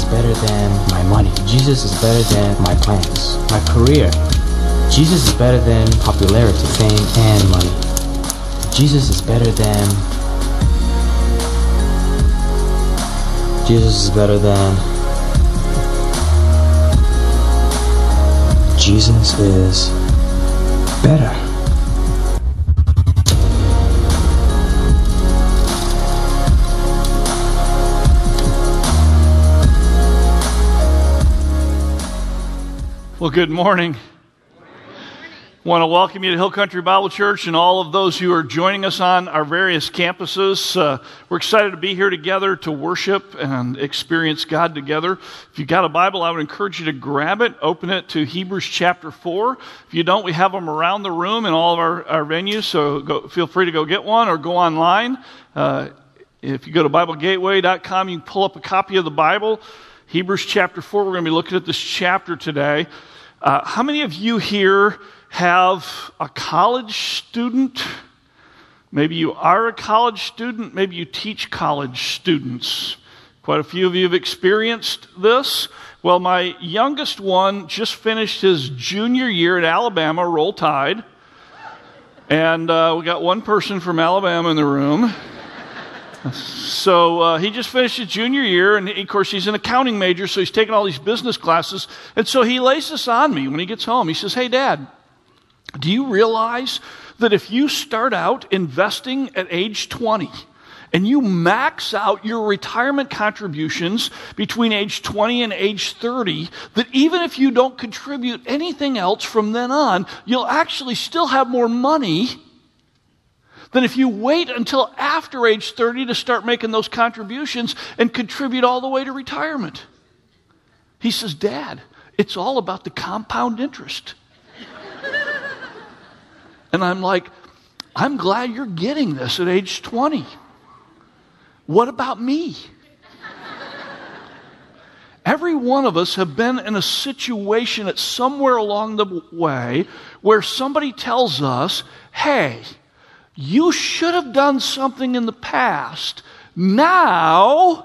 better than my money. Jesus is better than my plans, my career. Jesus is better than popularity, fame, and money. Jesus is better than... Jesus is better than... Jesus is better. Well, good morning. I want to welcome you to Hill Country Bible Church and all of those who are joining us on our various campuses. We're excited to be here together to worship and experience God together. If you've got a Bible, I would encourage you to grab it, open it to Hebrews chapter 4. If you don't, we have them around the room in all of our venues, so feel free to go get one or go online. If you go to BibleGateway.com, you can pull up a copy of the Bible. Hebrews chapter 4, we're going to be looking at this chapter today. How many of you here have a college student? Maybe you are a college student. Maybe you teach college students. Quite a few of you have experienced this. Well, my youngest one just finished his junior year at Alabama, Roll Tide. And we got one person from Alabama in the room. So he just finished his junior year, and of course he's an accounting major, so he's taking all these business classes. And so he lays this on me when he gets home. He says, "Hey, Dad, do you realize that if you start out investing at age 20 and you max out your retirement contributions between age 20 and age 30, that even if you don't contribute anything else from then on, you'll actually still have more money than if you wait until after age 30 to start making those contributions and contribute all the way to retirement." He says, "Dad, it's all about the compound interest." And I'm like, I'm glad you're getting this at age 20. What about me? Every one of us have been in a situation at somewhere along the way where somebody tells us, "Hey, you should have done something in the past. Now,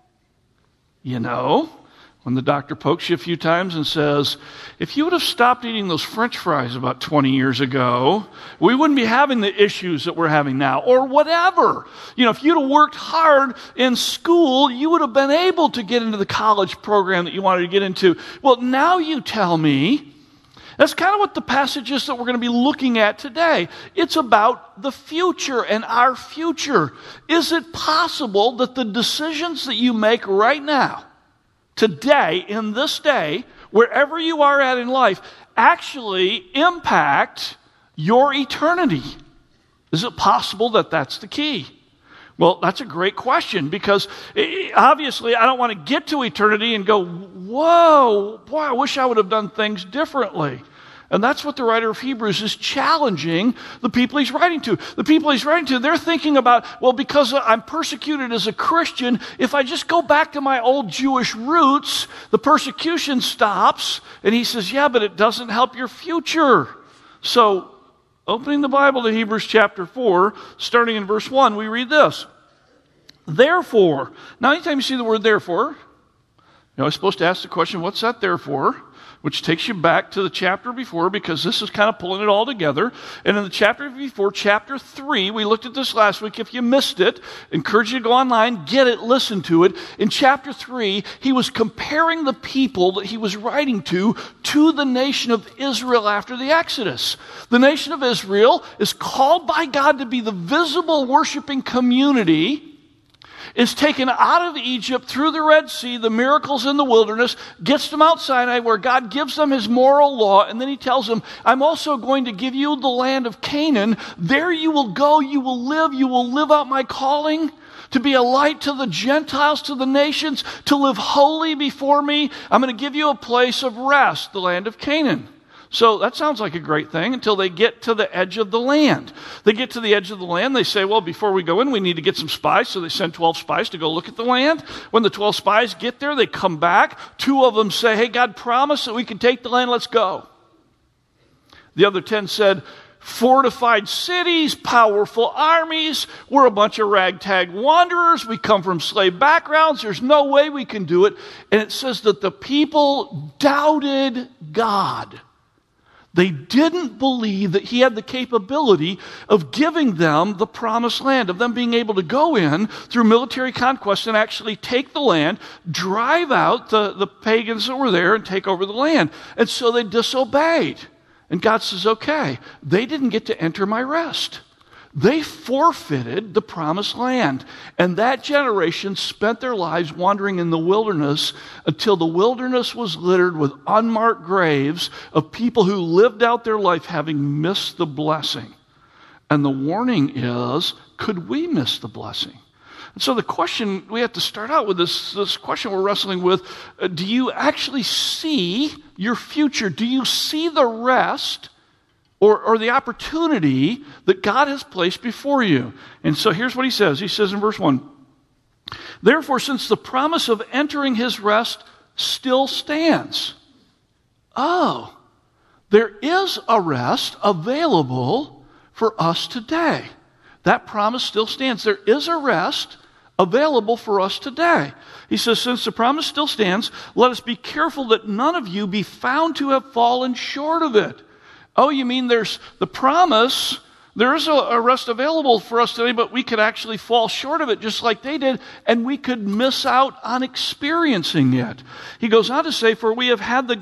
you know," when the doctor pokes you a few times and says, "If you would have stopped eating those French fries about 20 years ago, we wouldn't be having the issues that we're having now," or whatever. You know, if you'd have worked hard in school, you would have been able to get into the college program that you wanted to get into. Well, now you tell me. That's kind of what the passage is that we're going to be looking at today. It's about the future and our future. Is it possible that the decisions that you make right now, today, in this day, wherever you are at in life, actually impact your eternity? Is it possible that that's the key? Well, that's a great question, because obviously I don't want to get to eternity and go, "Whoa, boy, I wish I would have done things differently." And that's what the writer of Hebrews is challenging the people he's writing to. The people he's writing to, they're thinking about, well, because I'm persecuted as a Christian, if I just go back to my old Jewish roots, the persecution stops. And he says, yeah, but it doesn't help your future. So, opening the Bible to Hebrews chapter 4, starting in verse 1, we read this. Therefore, now anytime you see the word therefore, you're always supposed to ask the question, what's that therefore? Which takes you back to the chapter before, because this is kind of pulling it all together. And in the chapter before, chapter 3, we looked at this last week. If you missed it, I encourage you to go online, get it, listen to it. In chapter 3, he was comparing the people that he was writing to the nation of Israel after the Exodus. The nation of Israel is called by God to be the visible worshiping community, is taken out of Egypt through the Red Sea, the miracles in the wilderness, gets to Mount Sinai where God gives them his moral law, and then he tells them, "I'm also going to give you the land of Canaan. There you will go, you will live out my calling to be a light to the Gentiles, to the nations, to live holy before me. I'm going to give you a place of rest, the land of Canaan." So that sounds like a great thing until they get to the edge of the land. They get to the edge of the land. They say, well, before we go in, we need to get some spies. So they send 12 spies to go look at the land. When the 12 spies get there, they come back. 2 of them say, "Hey, God promised that we could take the land. Let's go." The other 10 said, fortified cities, powerful armies. We're a bunch of ragtag wanderers. We come from slave backgrounds. There's no way we can do it. And it says that the people doubted God. They didn't believe that he had the capability of giving them the promised land, of them being able to go in through military conquest and actually take the land, drive out the pagans that were there and take over the land. And so they disobeyed. And God says, okay, they didn't get to enter my rest. They forfeited the promised land. And that generation spent their lives wandering in the wilderness until the wilderness was littered with unmarked graves of people who lived out their life having missed the blessing. And the warning is, could we miss the blessing? And so the question, we have to start out with this question we're wrestling with, do you actually see your future? Do you see the rest or the opportunity that God has placed before you? And so here's what he says. He says in verse 1, therefore, since the promise of entering his rest still stands. Oh, there is a rest available for us today. That promise still stands. There is a rest available for us today. He says, since the promise still stands, let us be careful that none of you be found to have fallen short of it. Oh, you mean there's the promise, there is a rest available for us today, but we could actually fall short of it just like they did, and we could miss out on experiencing it. He goes on to say, for we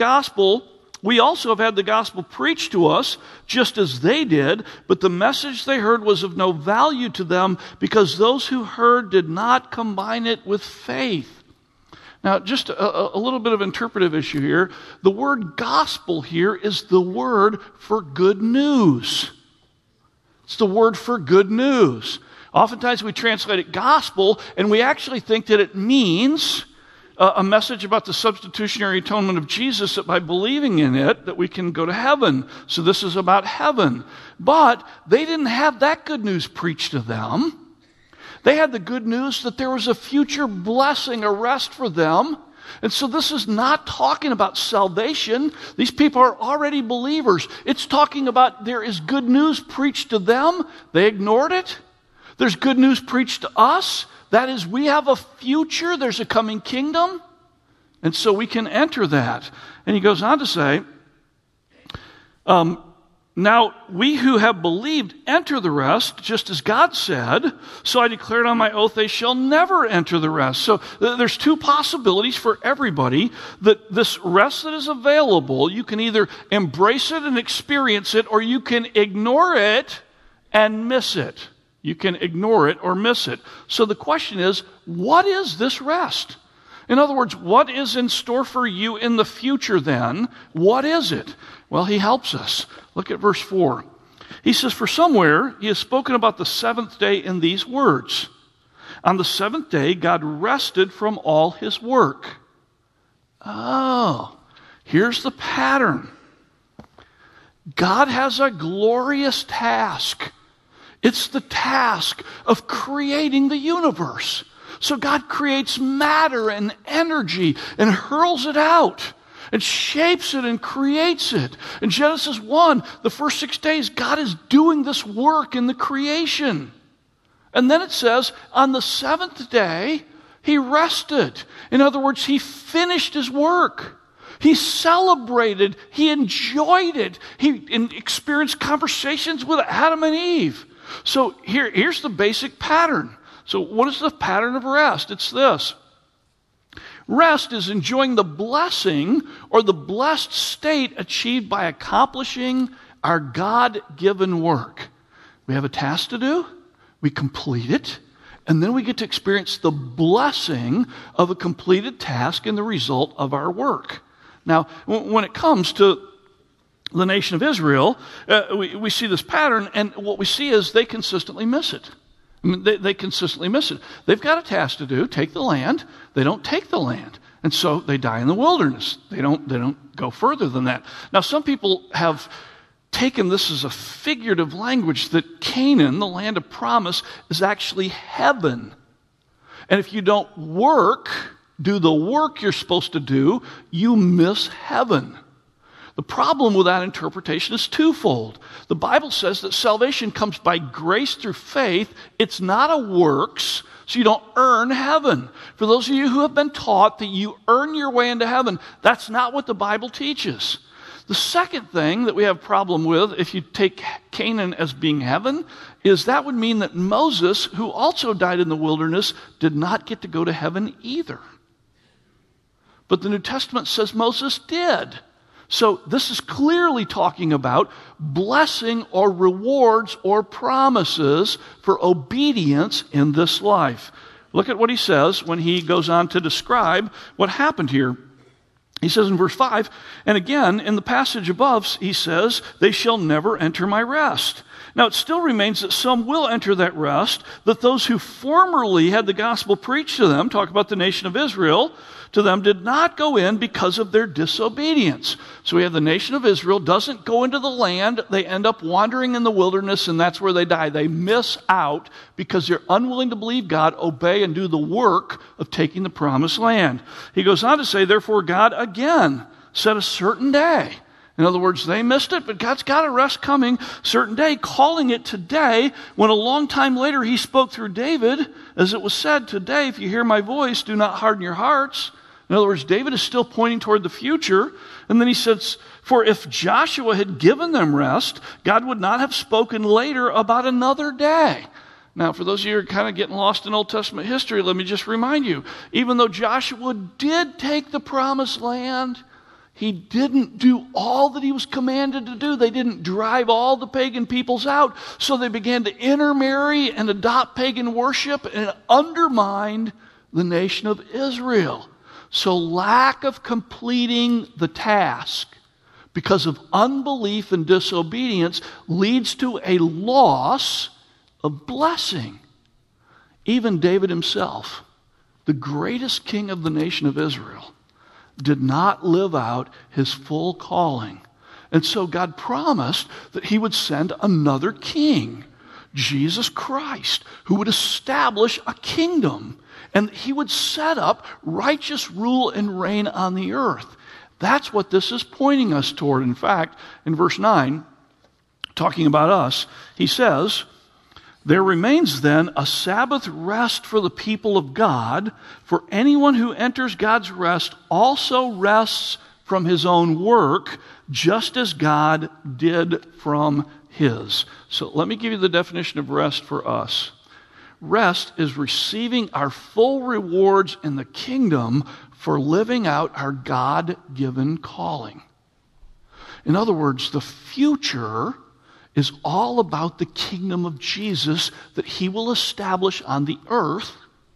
also have had the gospel preached to us, just as they did, but the message they heard was of no value to them, because those who heard did not combine it with faith. Now, just a little bit of interpretive issue here. The word gospel here is the word for good news. It's the word for good news. Oftentimes we translate it gospel, and we actually think that it means a message about the substitutionary atonement of Jesus, that by believing in it, that we can go to heaven. So this is about heaven. But they didn't have that good news preached to them. They had the good news that there was a future blessing, a rest for them. And so this is not talking about salvation. These people are already believers. It's talking about there is good news preached to them. They ignored it. There's good news preached to us. That is, we have a future. There's a coming kingdom. And so we can enter that. And he goes on to say, now we who have believed enter the rest, just as God said, so I declared on my oath they shall never enter the rest. So there's two possibilities for everybody, that this rest that is available, you can either embrace it and experience it, or you can ignore it and miss it. You can ignore it or miss it. So the question is, what is this rest? In other words, what is in store for you in the future then? What is it? Well, he helps us. Look at verse 4. He says, for somewhere he has spoken about the seventh day in these words. On the seventh day, God rested from all his work. Oh, here's the pattern. God has a glorious task. It's the task of creating the universe. So God creates matter and energy and hurls it out and shapes it and creates it. In Genesis 1, the first 6 days, God is doing this work in the creation. And then it says, on the seventh day, he rested. In other words, he finished his work. He celebrated. He enjoyed it. He experienced conversations with Adam and Eve. So here's the basic pattern. So what is the pattern of rest? It's this. Rest is enjoying the blessing or the blessed state achieved by accomplishing our God-given work. We have a task to do, we complete it, and then we get to experience the blessing of a completed task and the result of our work. Now, when it comes to the nation of Israel, we see this pattern, and what we see is they consistently miss it. I mean, they consistently miss it. They've got a task to do, take the land. They don't take the land. And so they die in the wilderness. They don't go further than that. Now, some people have taken this as a figurative language that Canaan, the land of promise, is actually heaven. And if you don't do the work you're supposed to do, you miss heaven. The problem with that interpretation is twofold. The Bible says that salvation comes by grace through faith. It's not a works, so you don't earn heaven. For those of you who have been taught that you earn your way into heaven, that's not what the Bible teaches. The second thing that we have a problem with, if you take Canaan as being heaven, is that would mean that Moses, who also died in the wilderness, did not get to go to heaven either. But the New Testament says Moses did. So this is clearly talking about blessing or rewards or promises for obedience in this life. Look at what he says when he goes on to describe what happened here. He says in verse 5, and again, in the passage above, he says, they shall never enter my rest. Now, it still remains that some will enter that rest, that those who formerly had the gospel preached to them, talk about the nation of Israel, to them did not go in because of their disobedience. So we have the nation of Israel doesn't go into the land. They end up wandering in the wilderness, and that's where they die. They miss out because they're unwilling to believe God, obey, and do the work of taking the promised land. He goes on to say, therefore God again set a certain day. In other words, they missed it, but God's got a rest coming, certain day, calling it today, when a long time later he spoke through David, as it was said, today, if you hear my voice, do not harden your hearts. In other words, David is still pointing toward the future. And then he says, for if Joshua had given them rest, God would not have spoken later about another day. Now, for those of you who are kind of getting lost in Old Testament history, let me just remind you, even though Joshua did take the promised land, he didn't do all that he was commanded to do. They didn't drive all the pagan peoples out. So they began to intermarry and adopt pagan worship, and it undermined the nation of Israel. So lack of completing the task because of unbelief and disobedience leads to a loss of blessing. Even David himself, the greatest king of the nation of Israel, did not live out his full calling. And so God promised that he would send another king, Jesus Christ, who would establish a kingdom. And he would set up righteous rule and reign on the earth. That's what this is pointing us toward. In fact, in verse 9, talking about us, he says, there remains then a Sabbath rest for the people of God, for anyone who enters God's rest also rests from his own work, just as God did from his. So let me give you the definition of rest for us. Rest is receiving our full rewards in the kingdom for living out our God-given calling. In other words, the future is all about the kingdom of Jesus that he will establish on the earth.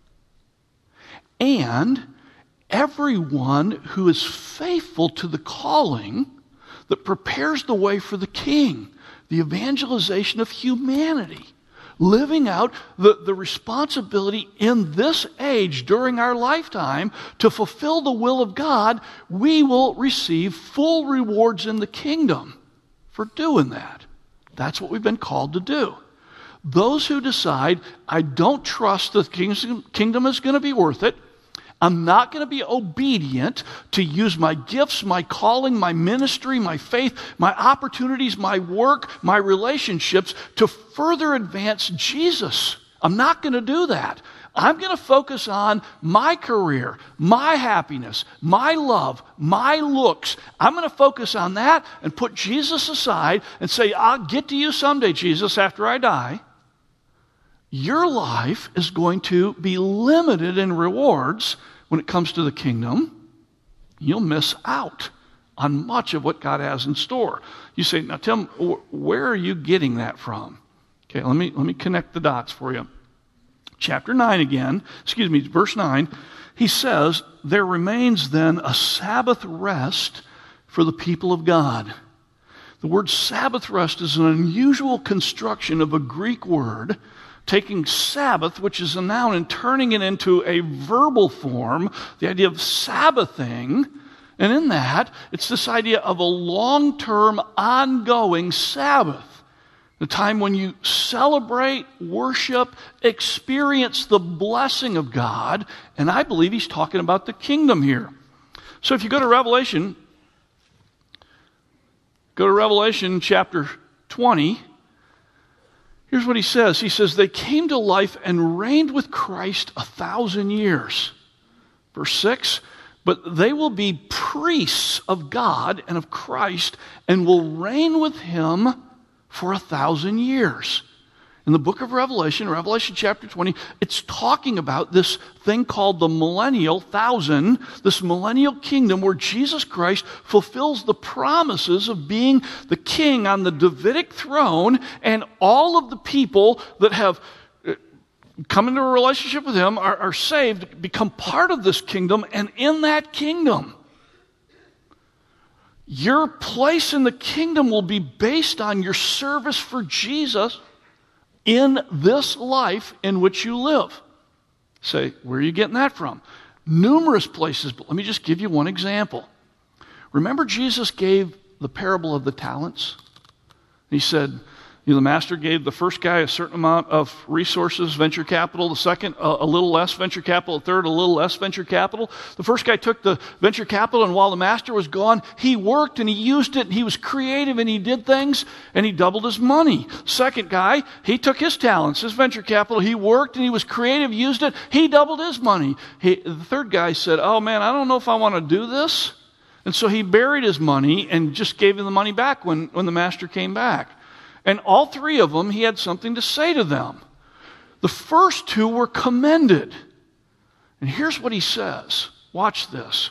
And everyone who is faithful to the calling that prepares the way for the king, the evangelization of humanity, living out the responsibility in this age during our lifetime to fulfill the will of God, we will receive full rewards in the kingdom for doing that. That's what we've been called to do. Those who decide, I don't trust the kingdom is going to be worth it, I'm not going to be obedient to use my gifts, my calling, my ministry, my faith, my opportunities, my work, my relationships to further advance Jesus. I'm not going to do that. I'm going to focus on my career, my happiness, my love, my looks. I'm going to focus on that and put Jesus aside and say, I'll get to you someday, Jesus, after I die. Your life is going to be limited in rewards when it comes to the kingdom. You'll miss out on much of what God has in store. You say, now Tim, where are you getting that from? Okay, let me connect the dots for you. Chapter 9 again, verse 9, he says, there remains then a Sabbath rest for the people of God. The word Sabbath rest is an unusual construction of a Greek word, taking Sabbath, which is a noun, and turning it into a verbal form, the idea of Sabbathing. And in that, it's this idea of a long-term, ongoing Sabbath. The time when you celebrate, worship, experience the blessing of God. And I believe he's talking about the kingdom here. So if you go to Revelation Go to Revelation chapter 20. Here's what he says. He says, they came to life and reigned with Christ 1,000 years. Verse 6, but they will be priests of God and of Christ and will reign with him for 1,000 years. In the book of Revelation, Revelation chapter 20, it's talking about this thing called the millennial thousand, this millennial kingdom where Jesus Christ fulfills the promises of being the king on the Davidic throne, and all of the people that have come into a relationship with him are saved, become part of this kingdom, and in that kingdom, your place in the kingdom will be based on your service for Jesus in this life in which you live. Say, where are you getting that from? Numerous places, but let me just give you one example. Remember Jesus gave the parable of the talents? He said, the master gave the first guy a certain amount of resources, venture capital, the second a little less venture capital, the third a little less venture capital. The first guy took the venture capital, and while the master was gone, he worked and he used it, and he was creative and he did things, and he doubled his money. Second guy, he took his talents, his venture capital, he worked and he was creative, used it, he doubled his money. The third guy said, oh man, I don't know if I want to do this. And so he buried his money and just gave him the money back when the master came back. And all three of them, he had something to say to them. The first two were commended. And here's what he says. Watch this.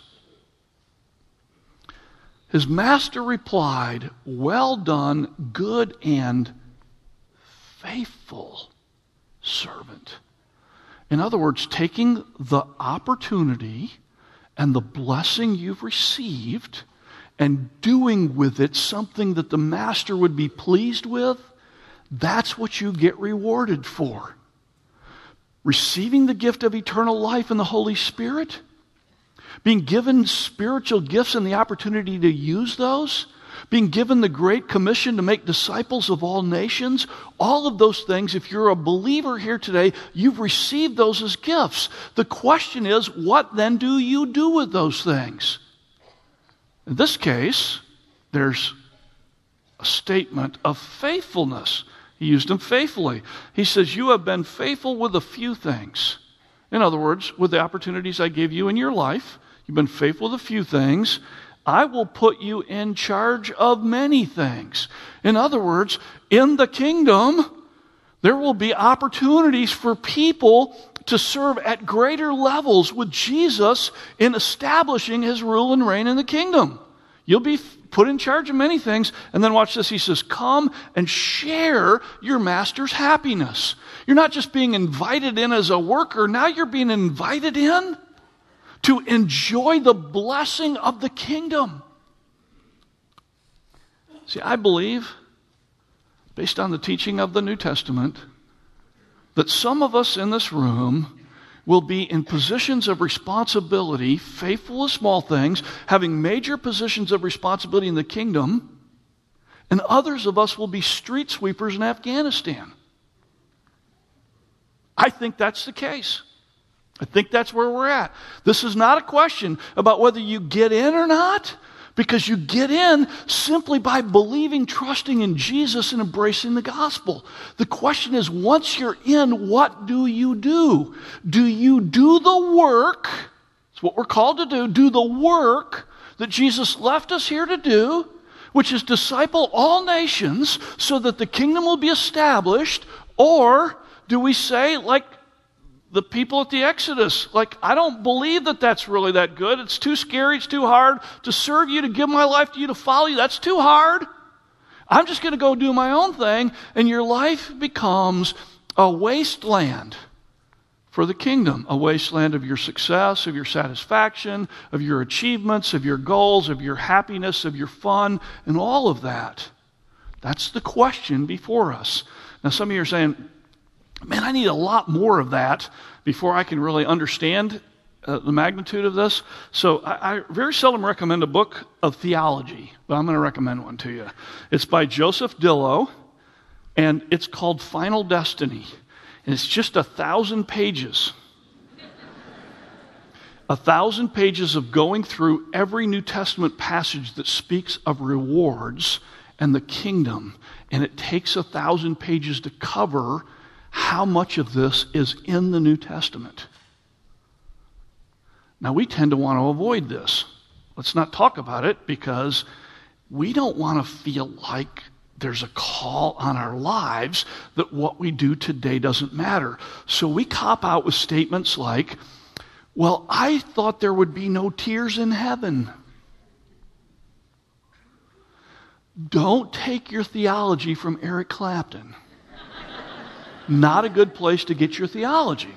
His master replied, well done, good and faithful servant. In other words, taking the opportunity and the blessing you've received and doing with it something that the master would be pleased with, that's what you get rewarded for. Receiving the gift of eternal life in the Holy Spirit, being given spiritual gifts and the opportunity to use those, being given the Great Commission to make disciples of all nations, all of those things, if you're a believer here today, you've received those as gifts. The question is, what then do you do with those things? In this case, there's a statement of faithfulness. He used them faithfully. He says, you have been faithful with a few things. In other words, with the opportunities I gave you in your life, you've been faithful with a few things. I will put you in charge of many things. In other words, in the kingdom, there will be opportunities for people to serve at greater levels with Jesus in establishing his rule and reign in the kingdom. You'll be put in charge of many things. And then watch this. He says, come and share your master's happiness. You're not just being invited in as a worker. Now you're being invited in to enjoy the blessing of the kingdom. See, I believe, based on the teaching of the New Testament, that some of us in this room will be in positions of responsibility, faithful with small things, having major positions of responsibility in the kingdom, and others of us will be street sweepers in Afghanistan. I think that's the case. I think that's where we're at. This is not a question about whether you get in or not, because you get in simply by believing, trusting in Jesus, and embracing the gospel. The question is, once you're in, what do you do? Do you do the work? It's what we're called to do. Do the work that Jesus left us here to do, which is disciple all nations so that the kingdom will be established? Or do we say, like the people at the Exodus, like, I don't believe that that's really that good. It's too scary. It's too hard to serve you, to give my life to you, to follow you. That's too hard. I'm just going to go do my own thing. And your life becomes a wasteland for the kingdom, a wasteland of your success, of your satisfaction, of your achievements, of your goals, of your happiness, of your fun, and all of that. That's the question before us. Now, some of you are saying, man, I need a lot more of that before I can really understand the magnitude of this. So I very seldom recommend a book of theology, but I'm going to recommend one to you. It's by Joseph Dillow, and it's called Final Destiny. And it's just 1,000 pages. 1,000 pages of going through every New Testament passage that speaks of rewards and the kingdom, and it takes 1,000 pages to cover how much of this is in the New Testament. Now, we tend to want to avoid this. Let's not talk about it because we don't want to feel like there's a call on our lives that what we do today doesn't matter. So we cop out with statements like, well, I thought there would be no tears in heaven. Don't take your theology from Eric Clapton. Not a good place to get your theology.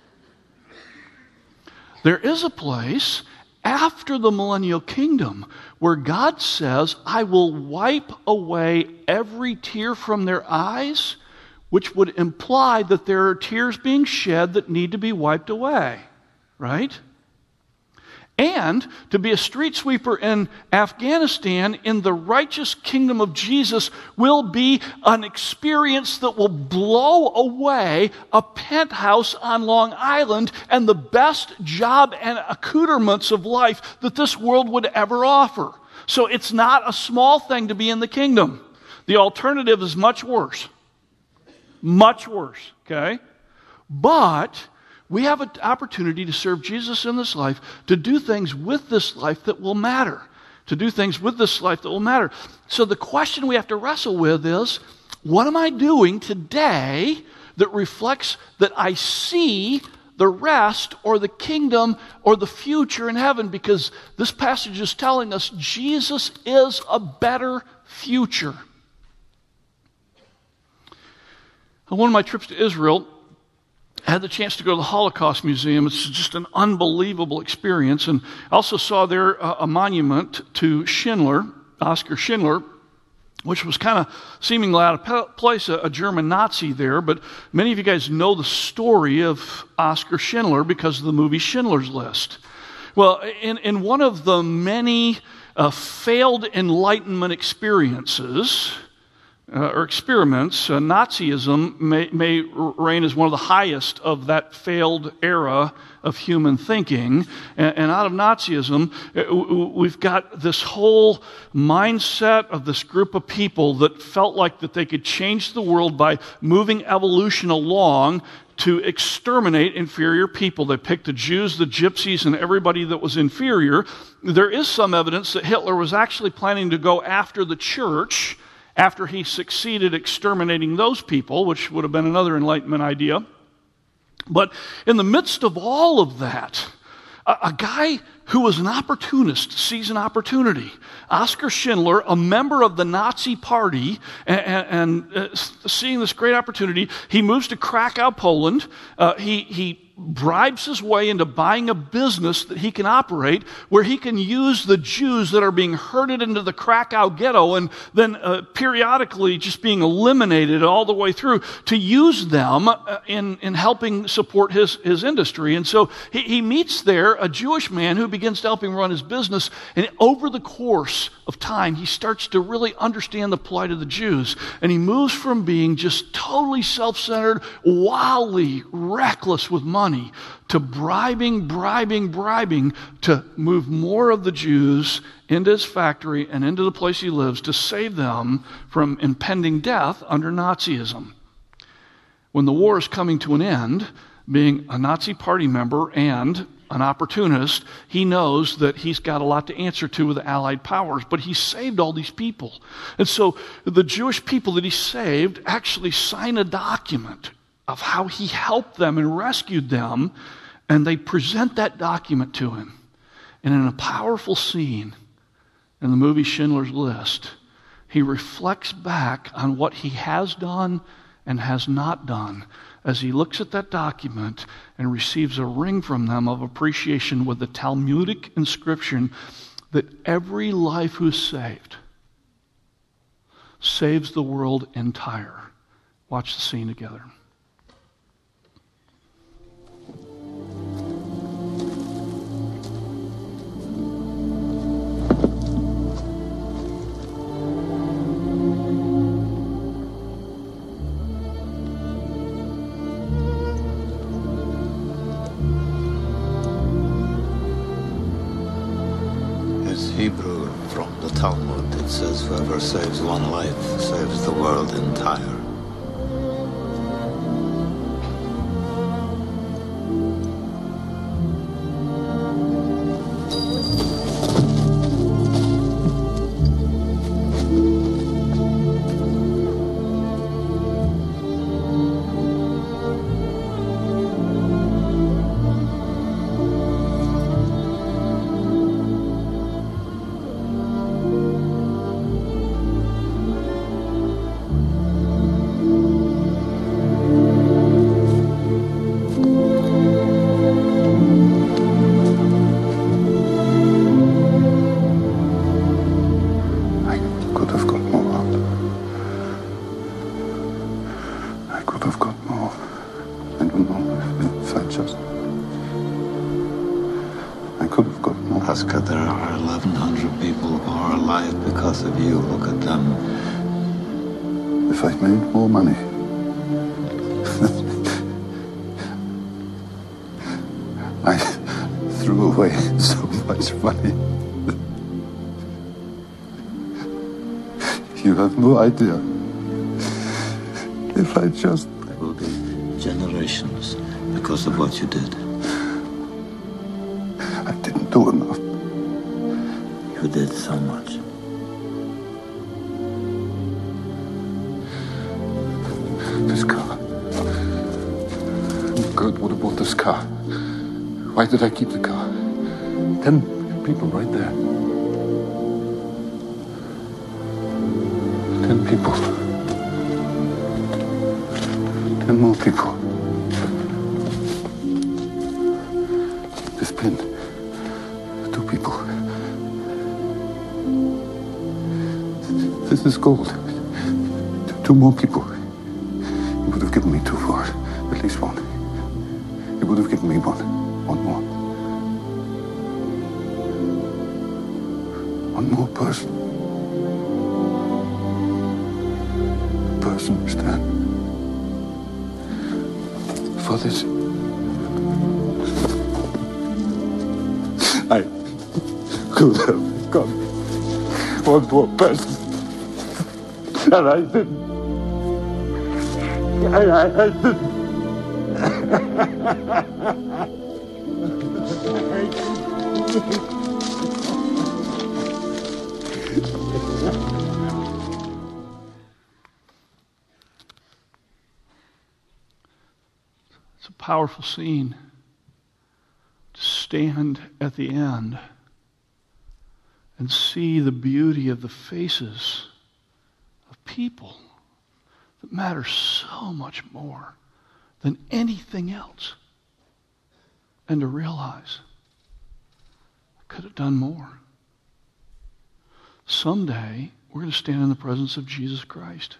There is a place after the millennial kingdom where God says, I will wipe away every tear from their eyes, which would imply that there are tears being shed that need to be wiped away. Right? And to be a street sweeper in Afghanistan in the righteous kingdom of Jesus will be an experience that will blow away a penthouse on Long Island and the best job and accoutrements of life that this world would ever offer. So it's not a small thing to be in the kingdom. The alternative is much worse. Much worse, okay? But we have an opportunity to serve Jesus in this life, to do things with this life that will matter. To do things with this life that will matter. So the question we have to wrestle with is, what am I doing today that reflects that I see the rest or the kingdom or the future in heaven? Because this passage is telling us Jesus is a better future. On one of my trips to Israel, I had the chance to go to the Holocaust Museum. It's just an unbelievable experience. And I also saw there a monument to Schindler, Oskar Schindler, which was kind of seemingly out of place, a German Nazi there. But many of you guys know the story of Oskar Schindler because of the movie Schindler's List. Well, in one of the many failed Enlightenment experiences, or experiments, Nazism may reign as one of the highest of that failed era of human thinking. And out of Nazism, we've got this whole mindset of this group of people that felt like that they could change the world by moving evolution along to exterminate inferior people. They picked the Jews, the gypsies, and everybody that was inferior. There is some evidence that Hitler was actually planning to go after the church after he succeeded exterminating those people, which would have been another Enlightenment idea. But in the midst of all of that, a guy who was an opportunist sees an opportunity. Oskar Schindler, a member of the Nazi Party, and seeing this great opportunity, he moves to Krakow, Poland. He bribes his way into buying a business that he can operate where he can use the Jews that are being herded into the Krakow ghetto and then periodically just being eliminated all the way through to use them in helping support his industry. And so he meets there a Jewish man who begins to help him run his business, and over the course of time he starts to really understand the plight of the Jews, and he moves from being just totally self-centered, wildly reckless with money to bribing to move more of the Jews into his factory and into the place he lives to save them from impending death under Nazism. When the war is coming to an end, being a Nazi Party member and an opportunist, he knows that he's got a lot to answer to with the Allied powers, but he saved all these people. And so the Jewish people that he saved actually sign a document of how he helped them and rescued them, and they present that document to him. And in a powerful scene in the movie Schindler's List, he reflects back on what he has done and has not done as he looks at that document and receives a ring from them of appreciation with the Talmudic inscription that every life who's saved saves the world entire. Watch the scene together. Hebrew from the Talmud. It says, whoever saves one life saves the world entire. Oscar, there are 1,100 people who are alive because of you. Look at them. If I made more money, I threw away so much money. You have no idea. If I just... There will be generations because of what you did. I didn't do enough. You did so much. This car. Kurt would have bought this car. Why did I keep the car? 10 people right there. 10 people. 10 more people. This pin. 2 people. This is gold. 2 more people. You would have given me 2 for it. At least 1. You would have given me 1. 1 more. 1 more person. A person stand for this. I could have got 1 more person. And I didn't. I didn't. It's a powerful scene to stand at the end and see the beauty of the faces of people that matter so much more than anything else, and to realize I could have done more. Someday we're going to stand in the presence of Jesus Christ,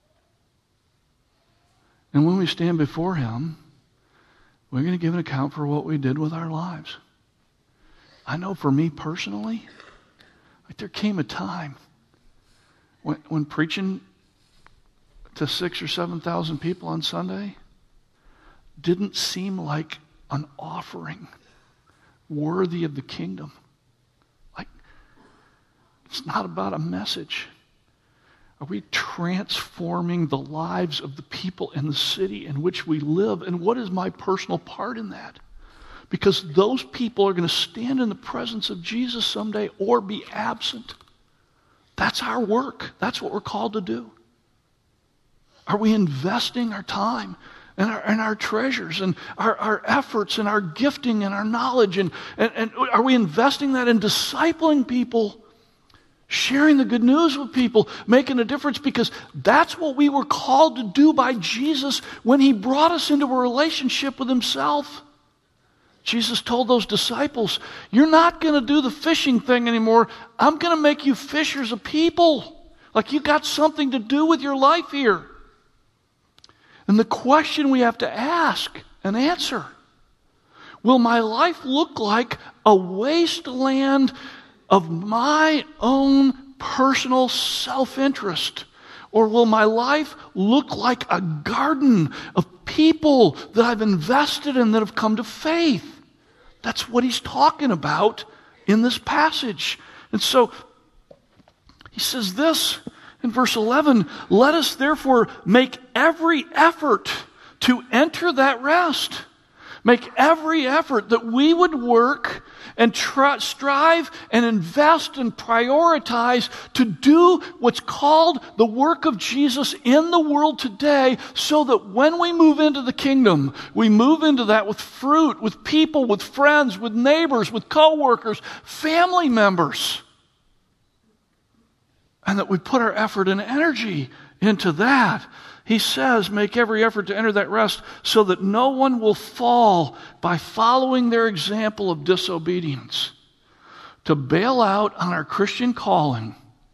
and when we stand before him, we're going to give an account for what we did with our lives. I know for me personally, like there came a time when preaching to 6,000 or 7,000 people on Sunday didn't seem like an offering worthy of the kingdom. Like, it's not about a message. Are we transforming the lives of the people in the city in which we live? And what is my personal part in that? Because those people are going to stand in the presence of Jesus someday or be absent. That's our work. That's what we're called to do. Are we investing our time and our treasures and our efforts and our gifting and our knowledge? And are we investing that in discipling people, sharing the good news with people, making a difference? Because that's what we were called to do by Jesus when he brought us into a relationship with himself. Jesus told those disciples, you're not going to do the fishing thing anymore. I'm going to make you fishers of people. Like you got something to do with your life here. And the question we have to ask and answer, will my life look like a wasteland of my own personal self-interest? Or will my life look like a garden of people that I've invested in that have come to faith? That's what he's talking about in this passage. And so he says this in verse 11, let us therefore make every effort to enter that rest. Make every effort that we would work and strive and invest and prioritize to do what's called the work of Jesus in the world today, so that when we move into the kingdom, we move into that with fruit, with people, with friends, with neighbors, with co-workers, family members. And that we put our effort and energy into that. He says, make every effort to enter that rest so that no one will fall by following their example of disobedience. To bail out on our Christian calling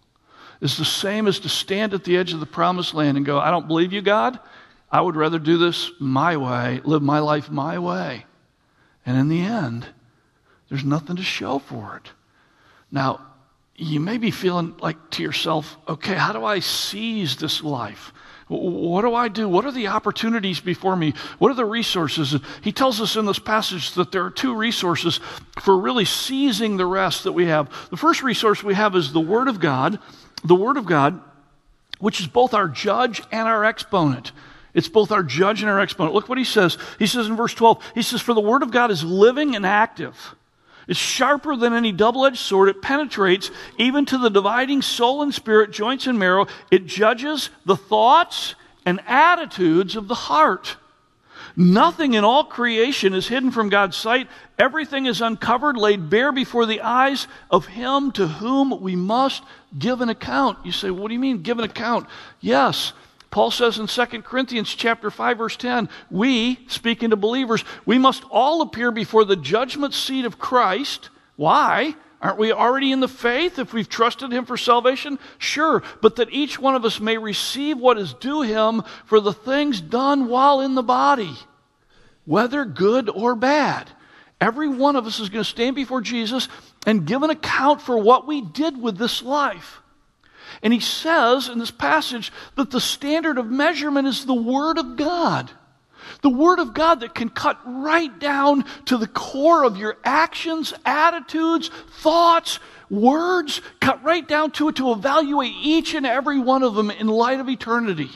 is the same as to stand at the edge of the promised land and go, I don't believe you, God. I would rather do this my way, live my life my way. And in the end, there's nothing to show for it. Now, you may be feeling like to yourself, okay, how do I seize this life? What do I do? What are the opportunities before me? What are the resources? He tells us in this passage that there are two resources for really seizing the rest that we have. The first resource we have is the Word of God. The Word of God, which is both our judge and our exponent. It's both our judge and our exponent. Look what he says. He says in verse 12, he says, for the Word of God is living and active. It's sharper than any double-edged sword. It penetrates even to the dividing soul and spirit, joints and marrow. It judges the thoughts and attitudes of the heart. Nothing in all creation is hidden from God's sight. Everything is uncovered, laid bare before the eyes of Him to whom we must give an account. You say, what do you mean, give an account? Yes. Paul says in 2 Corinthians chapter 5, verse 10, we, speaking to believers, we must all appear before the judgment seat of Christ. Why? Aren't we already in the faith if we've trusted Him for salvation? Sure, but that each one of us may receive what is due Him for the things done while in the body, whether good or bad. Every one of us is going to stand before Jesus and give an account for what we did with this life. And he says in this passage that the standard of measurement is the Word of God. The Word of God that can cut right down to the core of your actions, attitudes, thoughts, words, cut right down to it to evaluate each and every one of them in light of eternity.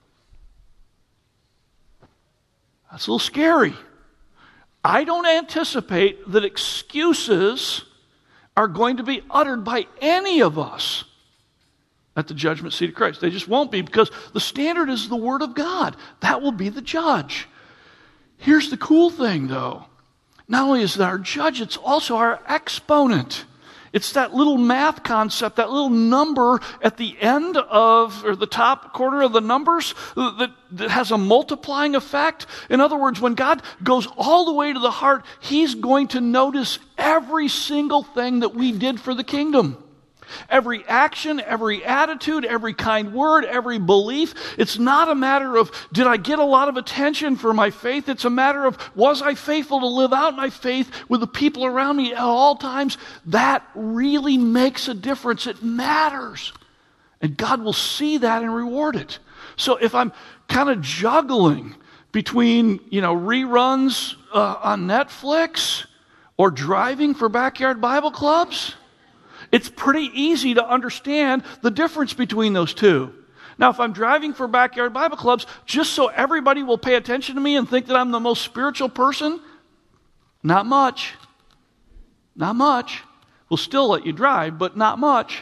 That's a little scary. I don't anticipate that excuses are going to be uttered by any of us at the judgment seat of Christ. They just won't be, because the standard is the Word of God. That will be the judge. Here's the cool thing, though. Not only is it our judge, it's also our exponent. It's that little math concept, that little number at the end of, or the top corner of the numbers that has a multiplying effect. In other words, when God goes all the way to the heart, He's going to notice every single thing that we did for the kingdom. Every action, every attitude, every kind word, every belief. It's not a matter of, did I get a lot of attention for my faith? It's a matter of, was I faithful to live out my faith with the people around me at all times? That really makes a difference. It matters. And God will see that and reward it. So if I'm kind of juggling between, reruns on Netflix or driving for backyard Bible clubs, it's pretty easy to understand the difference between those two. Now, if I'm driving for backyard Bible clubs, just so everybody will pay attention to me and think that I'm the most spiritual person, not much. Not much. We'll still let you drive, but not much.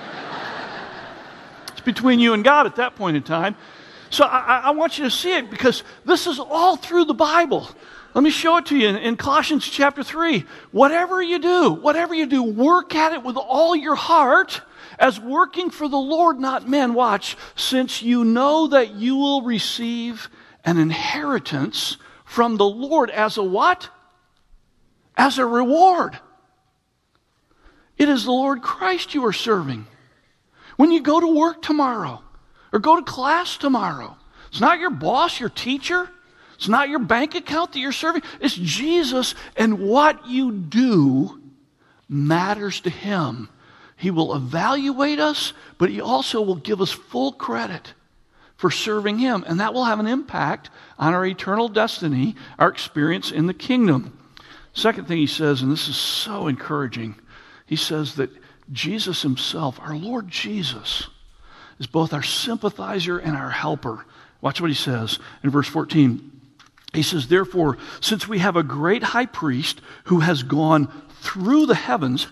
It's between you and God at that point in time. So I want you to see it, because this is all through the Bible. Let me show it to you in Colossians chapter 3. Whatever you do, work at it with all your heart as working for the Lord, not men. Watch, since you know that you will receive an inheritance from the Lord as a what? As a reward. It is the Lord Christ you are serving. When you go to work tomorrow or go to class tomorrow, it's not your boss, your teacher. It's not your bank account that you're serving. It's Jesus, and what you do matters to Him. He will evaluate us, but He also will give us full credit for serving Him, and that will have an impact on our eternal destiny, our experience in the kingdom. Second thing he says, and this is so encouraging, he says that Jesus himself, our Lord Jesus, is both our sympathizer and our helper. Watch what he says in verse 14. He says, therefore, since we have a great high priest who has gone through the heavens,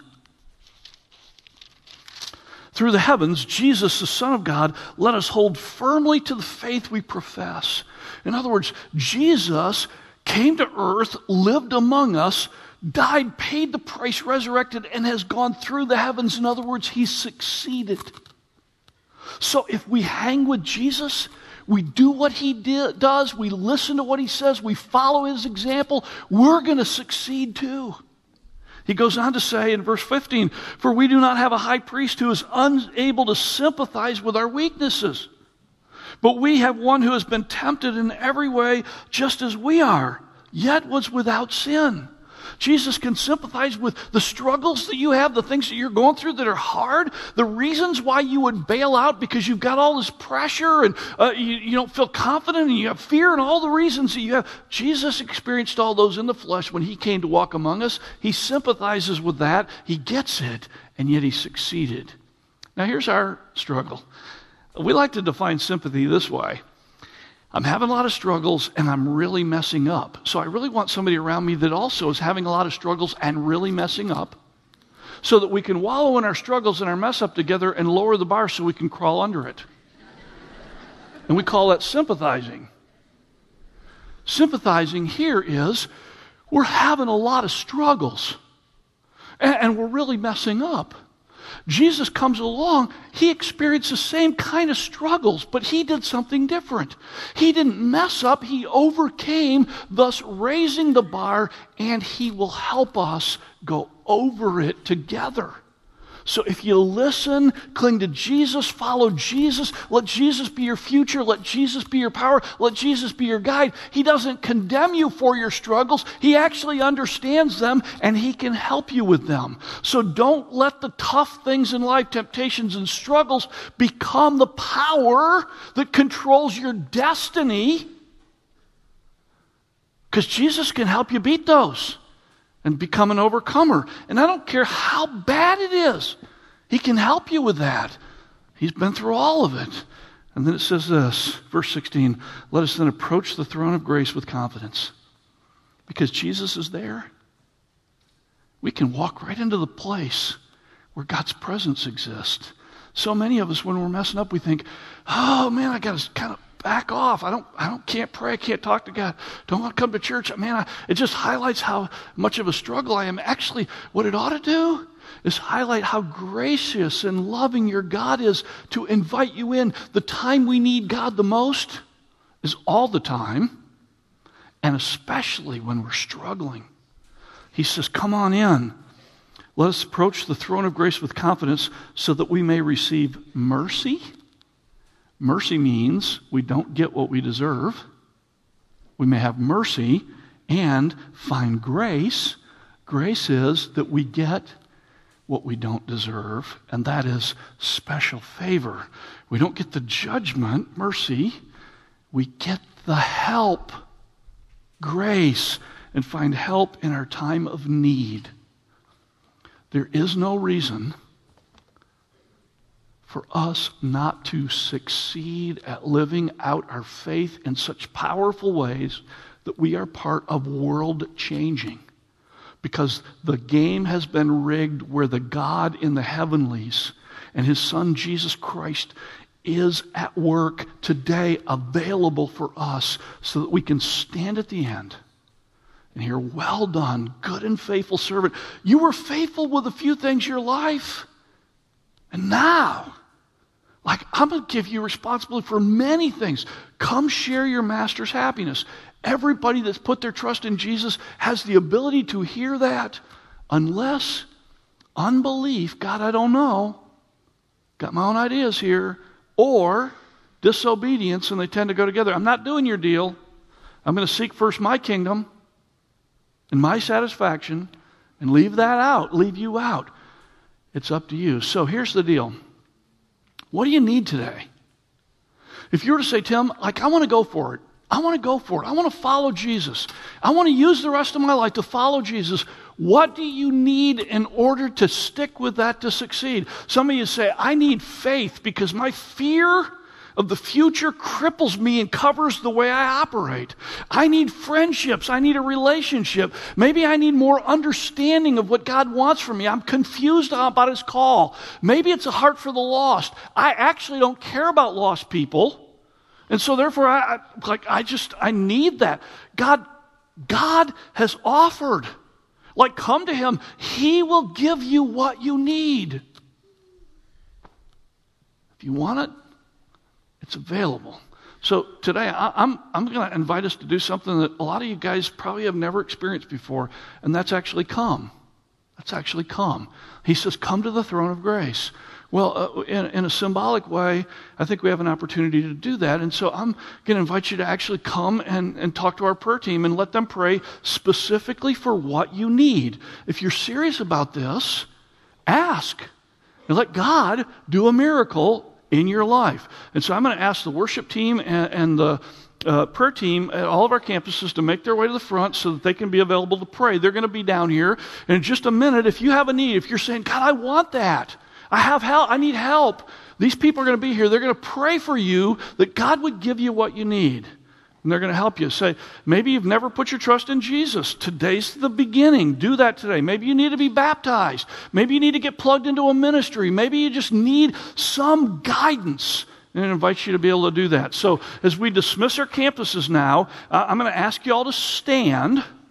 Jesus, the Son of God, let us hold firmly to the faith we profess. In other words, Jesus came to earth, lived among us, died, paid the price, resurrected, and has gone through the heavens. In other words, he succeeded. So if we hang with Jesus, we do what he does, we listen to what he says, we follow his example, we're going to succeed too. He goes on to say in verse 15, for we do not have a high priest who is unable to sympathize with our weaknesses, but we have one who has been tempted in every way just as we are, yet was without sin. Jesus can sympathize with the struggles that you have, the things that you're going through that are hard, the reasons why you would bail out because you've got all this pressure and you don't feel confident and you have fear and all the reasons that you have. Jesus experienced all those in the flesh when he came to walk among us. He sympathizes with that. He gets it, and yet he succeeded. Now here's our struggle. We like to define sympathy this way. I'm having a lot of struggles and I'm really messing up. So I really want somebody around me that also is having a lot of struggles and really messing up so that we can wallow in our struggles and our mess up together and lower the bar so we can crawl under it. And we call that sympathizing. Sympathizing here is we're having a lot of struggles and we're really messing up. Jesus comes along, he experienced the same kind of struggles, but he did something different. He didn't mess up, he overcame, thus raising the bar, and he will help us go over it together. So if you listen, cling to Jesus, follow Jesus, let Jesus be your future, let Jesus be your power, let Jesus be your guide. He doesn't condemn you for your struggles. He actually understands them and he can help you with them. So don't let the tough things in life, temptations and struggles, become the power that controls your destiny, because Jesus can help you beat those and become an overcomer. And I don't care how bad it is. He can help you with that. He's been through all of it. And then it says this, verse 16, let us then approach the throne of grace with confidence. Because Jesus is there, we can walk right into the place where God's presence exists. So many of us, when we're messing up, we think, oh man, I got to kind of back off. Can't pray. I can't talk to God. Don't want to come to church. Man, it just highlights how much of a struggle I am. Actually, what it ought to do is highlight how gracious and loving your God is to invite you in. The time we need God the most is all the time, and especially when we're struggling. He says, come on in. Let us approach the throne of grace with confidence so that we may receive mercy. Mercy means we don't get what we deserve. We may have mercy and find grace. Grace is that we get what we don't deserve, and that is special favor. We don't get the judgment, mercy. We get the help, grace, and find help in our time of need. There is no reason for us not to succeed at living out our faith in such powerful ways that we are part of world changing. Because the game has been rigged where the God in the heavenlies and his Son Jesus Christ is at work today, available for us so that we can stand at the end and hear, well done, good and faithful servant. You were faithful with a few things in your life, and now, I'm going to give you responsibility for many things. Come share your master's happiness. Everybody that's put their trust in Jesus has the ability to hear that, unless unbelief, God, I don't know, got my own ideas here, or disobedience, and they tend to go together. I'm not doing your deal. I'm going to seek first my kingdom and my satisfaction and leave that out, leave you out. It's up to you. So here's the deal. What do you need today? If you were to say, Tim, I want to go for it. I want to go for it. I want to follow Jesus. I want to use the rest of my life to follow Jesus. What do you need in order to stick with that to succeed? Some of you say, I need faith because my fear of the future cripples me and covers the way I operate. I need friendships. I need a relationship. Maybe I need more understanding of what God wants from me. I'm confused about His call. Maybe it's a heart for the lost. I actually don't care about lost people. And so therefore, I need that. God has offered. Like, come to Him. He will give you what you need. If you want it, it's available. So today, I'm going to invite us to do something that a lot of you guys probably have never experienced before, and that's actually come. That's actually come. He says, come to the throne of grace. Well, in a symbolic way, I think we have an opportunity to do that. And so I'm going to invite you to actually come and talk to our prayer team and let them pray specifically for what you need. If you're serious about this, ask. And let God do a miracle in your life. And so I'm going to ask the worship team and the prayer team at all of our campuses to make their way to the front so that they can be available to pray. They're going to be down here. And in just a minute, if you have a need, if you're saying, God, I want that. I have help. I need help. These people are going to be here. They're going to pray for you that God would give you what you need. And they're going to help you. Say, maybe you've never put your trust in Jesus. Today's the beginning. Do that today. Maybe you need to be baptized. Maybe you need to get plugged into a ministry. Maybe you just need some guidance. And I invite you to be able to do that. So as we dismiss our campuses now, I'm going to ask you all to stand.